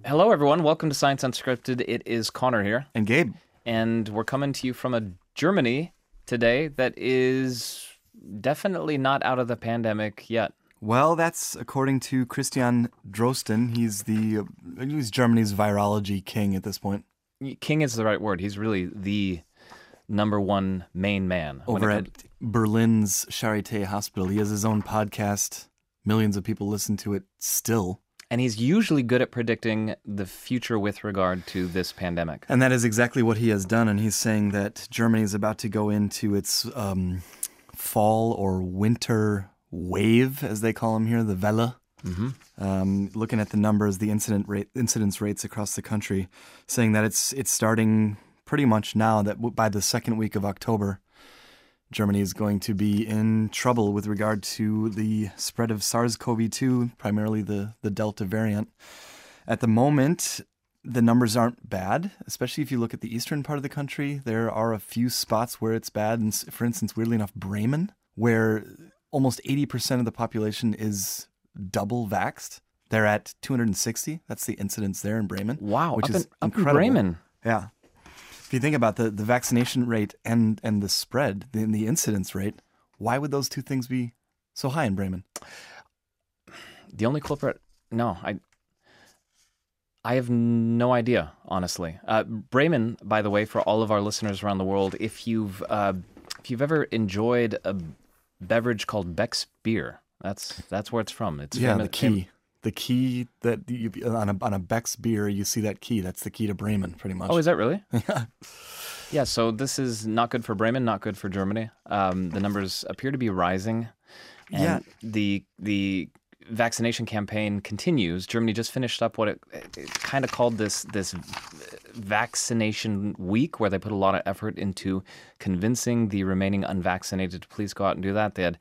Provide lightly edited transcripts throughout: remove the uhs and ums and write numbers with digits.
Hello, everyone. Welcome to Science Unscripted. It is Connor here, And Gabe. and we're coming to you from a Germany today that is definitely not out of the pandemic yet. Well, that's according to Christian Drosten. He's Germany's virology king at this point. King is the right word. He's really the number one main man. Over at Berlin's Charité Hospital. He has his own podcast. Millions of people listen to it still. And he's usually good at predicting the future with regard to this pandemic. And that is exactly what he has done. And he's saying that Germany is about to go into its fall or winter wave, as they call them here, the Welle. Looking at the numbers, the incidence rates across the country, saying that it's starting pretty much now, that by the second week of October, Germany is going to be in trouble with regard to the spread of SARS-CoV-2, primarily the Delta variant. At the moment, the numbers aren't bad, especially if you look at the eastern part of the country. There are a few spots where it's bad. And for instance, weirdly enough, Bremen, where almost 80% of the population is double vaxxed. They're at 260. That's the incidence there in Bremen. Wow, which is up in incredible. Bremen. Yeah. If you think about the vaccination rate and the spread, the incidence rate, why would those two things be so high in Bremen? The only culprit? No, I have no idea, honestly. Bremen, by the way, for all of our listeners around the world, if you've ever enjoyed a beverage called Beck's beer, that's where it's from. It's the key that on a Beck's beer, you see that key. That's the key to Bremen, pretty much. Oh, is that really? Yeah. Yeah, so this is not good for Bremen, not good for Germany. The numbers appear to be rising, and the vaccination campaign continues. Germany just finished up what it kind of called this vaccination week, where they put a lot of effort into convincing the remaining unvaccinated to please go out and do that. They had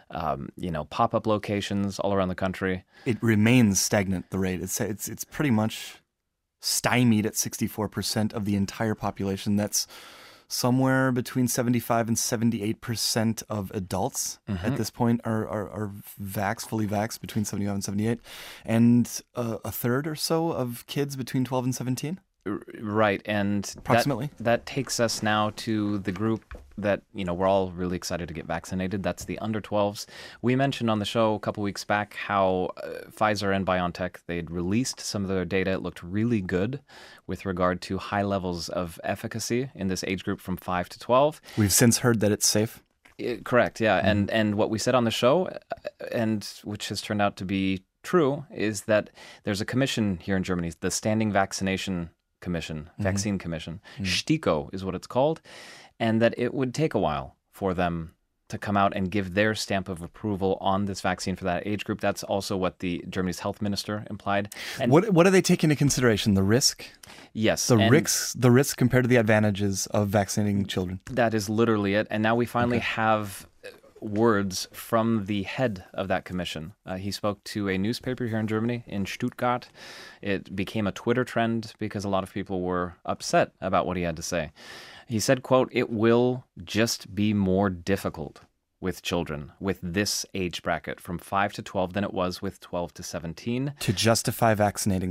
pop-up locations all around the country. It remains stagnant, the rate. It's pretty much stymied at 64% of the entire population. That's somewhere between 75 and 78% of adults at this point are fully vaxxed, between 75 and 78. And a third or so of kids between 12 and 17. Right, and approximately. That takes us now to the group that, we're all really excited to get vaccinated. That's the under 12s. We mentioned on the show a couple weeks back how Pfizer and BioNTech, they'd released some of their data. It looked really good with regard to high levels of efficacy in this age group from 5 to 12. We've since heard that it's safe. Correct, yeah. And what we said on the show, and which has turned out to be true, is that there's a commission here in Germany, the Standing Vaccination Commission, Vaccine Commission. STIKO is what it's called, and that it would take a while for them to come out and give their stamp of approval on this vaccine for that age group. That's also what Germany's health minister implied. And what do they take into consideration? The risk? Yes. The risk compared to the advantages of vaccinating children. That is literally it. And now we finally have words from the head of that commission. He spoke to a newspaper here in Germany, in Stuttgart. It became a Twitter trend because a lot of people were upset about what he had to say. He said, quote, "It will just be more difficult with children with this age bracket from 5 to 12 than it was with 12 to 17. To justify vaccinating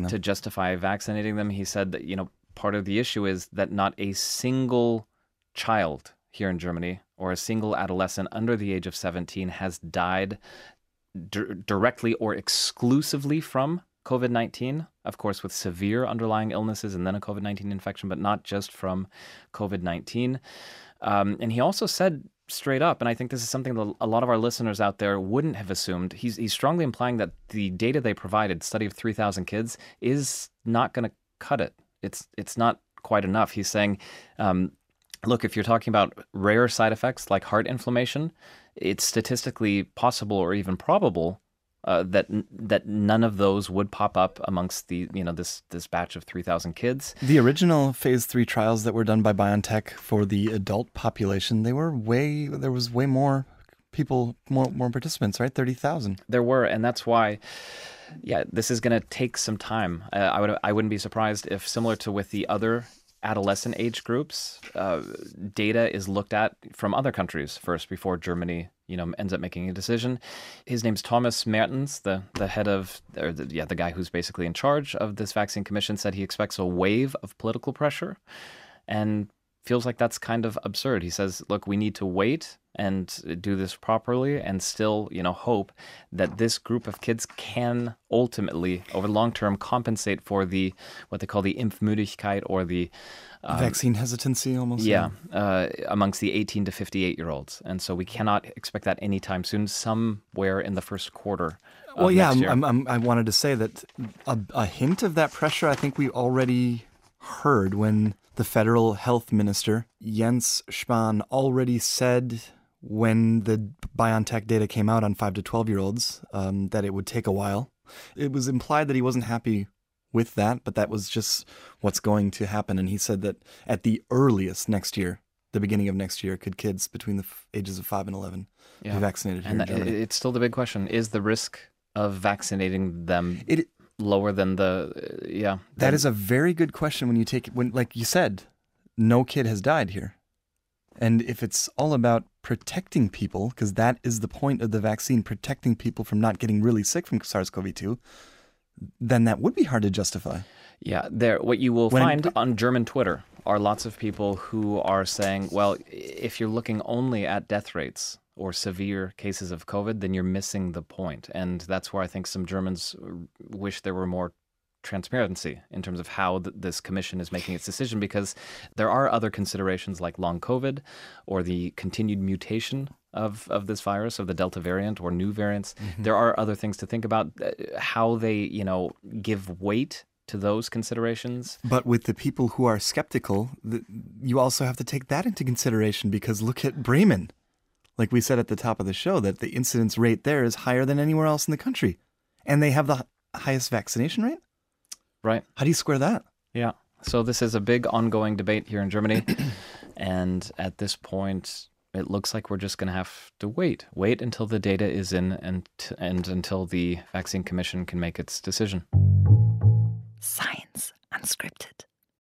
them. He said that, part of the issue is that not a single child here in Germany or a single adolescent under the age of 17 has died directly or exclusively from COVID-19, of course, with severe underlying illnesses and then a COVID-19 infection, but not just from COVID-19. And he also said straight up, and I think this is something that a lot of our listeners out there wouldn't have assumed, he's strongly implying that the data they provided, study of 3,000 kids, is not going to cut it. It's not quite enough. He's saying, look, if you're talking about rare side effects like heart inflammation, it's statistically possible or even probable that none of those would pop up amongst the this batch of 3,000 kids. The original phase 3 trials that were done by BioNTech for the adult population, there was way more people, more participants, right? 30,000. There were, and that's why. Yeah, this is going to take some time. I wouldn't be surprised if, similar to with the other adolescent age groups, data is looked at from other countries first before Germany, ends up making a decision. His name's Thomas Mertens, the head of, the guy who's basically in charge of this vaccine commission, said he expects a wave of political pressure and feels like that's kind of absurd. He says, look, we need to wait and do this properly and still, hope that this group of kids can ultimately, over the long term, compensate for what they call the Impfmüdigkeit, or the vaccine hesitancy almost. Yeah, amongst the 18 to 58-year-olds. And so we cannot expect that anytime soon, somewhere in the first quarter of next year. I wanted to say that a hint of that pressure I think we already heard when the federal health minister, Jens Spahn, already said when the BioNTech data came out on 5 to 12-year-olds that it would take a while. It was implied that he wasn't happy with that, but that was just what's going to happen. And he said that at the earliest next year, the beginning of next year, could kids between the ages of 5 and 11 be vaccinated here in Germany. It's still the big question. Is the risk of vaccinating them lower than That is a very good question when like you said, no kid has died here. And if it's all about protecting people, because that is the point of the vaccine, protecting people from not getting really sick from SARS-CoV-2, then that would be hard to justify. Yeah, what you will find on German Twitter are lots of people who are saying, well, if you're looking only at death rates or severe cases of COVID, then you're missing the point. And that's where I think some Germans wish there were more transparency in terms of how this commission is making its decision, because there are other considerations like long COVID or the continued mutation of this virus, of the Delta variant or new variants. Mm-hmm. There are other things to think about, how they, give weight to those considerations. But with the people who are skeptical, you also have to take that into consideration, because look at Bremen. Like we said at the top of the show, that the incidence rate there is higher than anywhere else in the country. And they have the highest vaccination rate? Right. How do you square that? Yeah. So this is a big ongoing debate here in Germany. And at this point, it looks like we're just going to have to wait until the data is in and until the Vaccine Commission can make its decision. Science Unscripted.